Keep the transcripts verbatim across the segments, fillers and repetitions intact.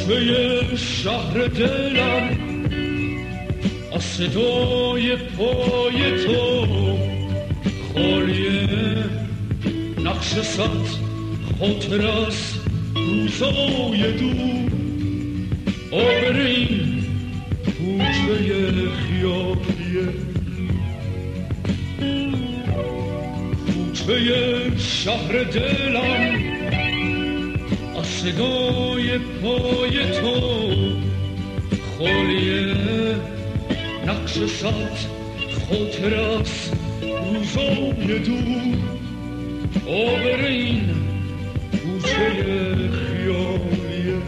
کوچه شهر دلم از صدای پای تو خالیه، نقش صد خاطر از روزای دور. آبرین کوچه خیالیه، کوچه شهر دلم از صدای پای تو خالیه، نقش صد خاطر از روزای دور. آبرین کوچه خیالیه،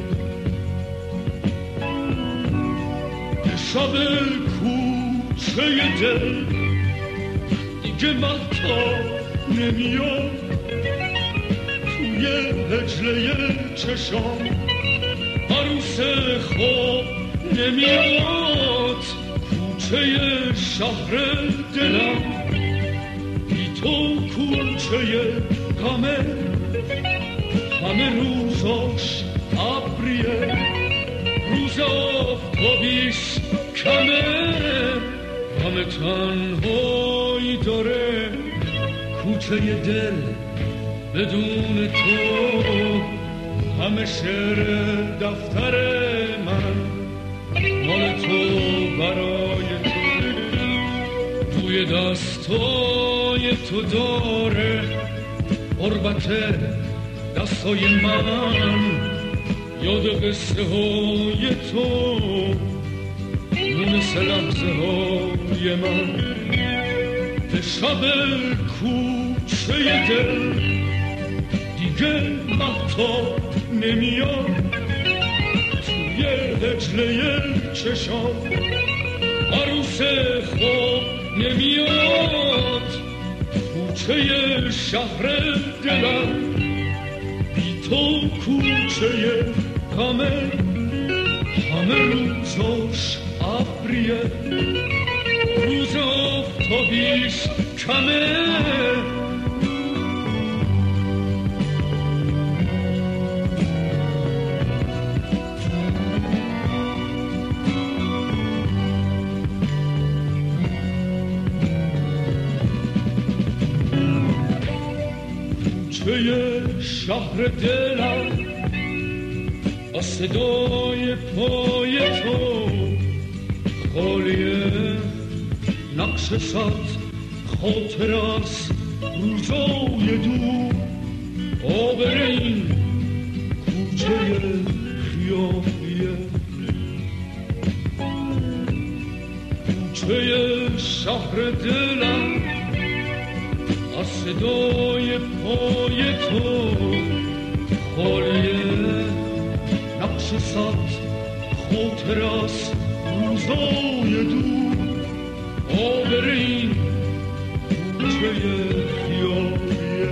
شب کوچه دل دیگه مهتاب نمیاد، توی هجله چشام عروس خواب نمیاد. کوچه شهر دلم بی تو کوچه غمه، همه روزاش ابریه، روز آفتابیش کمه، همه تنهایی داره کوچه دل بدون تو. همه شعر دفتر من مال تو برای تو، توی دستای تو داره قربت دستای من. یاد قصه های تو مثل لحظه های من. به شب کوچه دل دیگه مهتاب نمیاد، توی هجله چشام عروس خواب نمیاد. کوچه شهر دلم بی تو کوچه غمه، همه روزاش ابریه، روز آفتابیش کمه. کوچه شهر دلم از صدای پای تو خالیه، نقش صد خاطر از روزای دور. آبرین کوچه خیالیه، کوچه شهر دلم از صدای پای تو خالیه، نقش صد خاطر از روزای دور. آبرین کوچه خیالیه،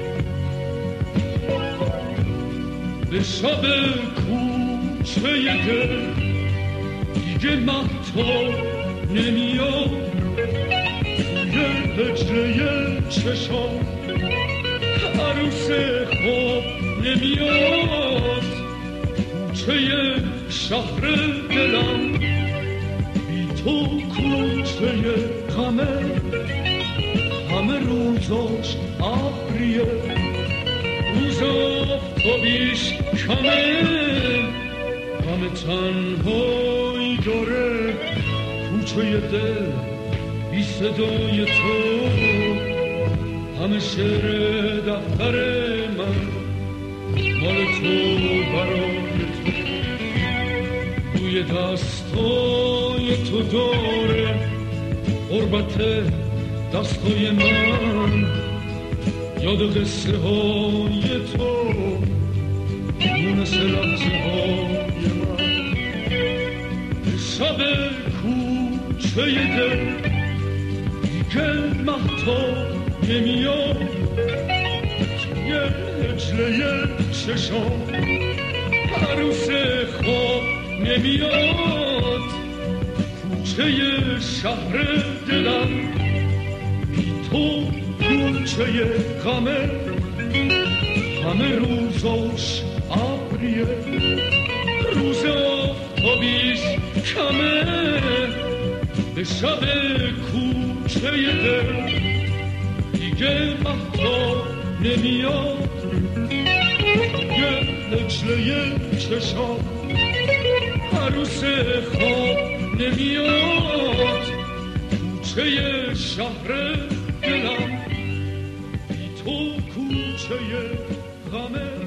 به شب کوچه دل دیگه مهتاب نمیاد، توی هجله چشام عروس خواب نمیاد. کوچه شهر دلم بی تو کوچه غمه، همه روزاش ابریه، روز آفتابیش کمه. همه تنهایی داره کوچه دل بی صدای تو. همه شعر دفتر من مال تو برای تو، توی دستای تو داره قربت دستای من. یاد قصه های تو مثل لحظه های من. شب کوچه دل دیگه مهتاب نمیاد، توی هجله چشام عروس خواب نمیاد. کوچه شهر دلم بی تو کوچه غمه، همه روزاش ابریه، روز به شب کوچه دل دیگه مهتاب نمیاد، دیگه لجله چشام عروس خواب نمیاد. کوچه شهر دلم بی تو کوچه غمه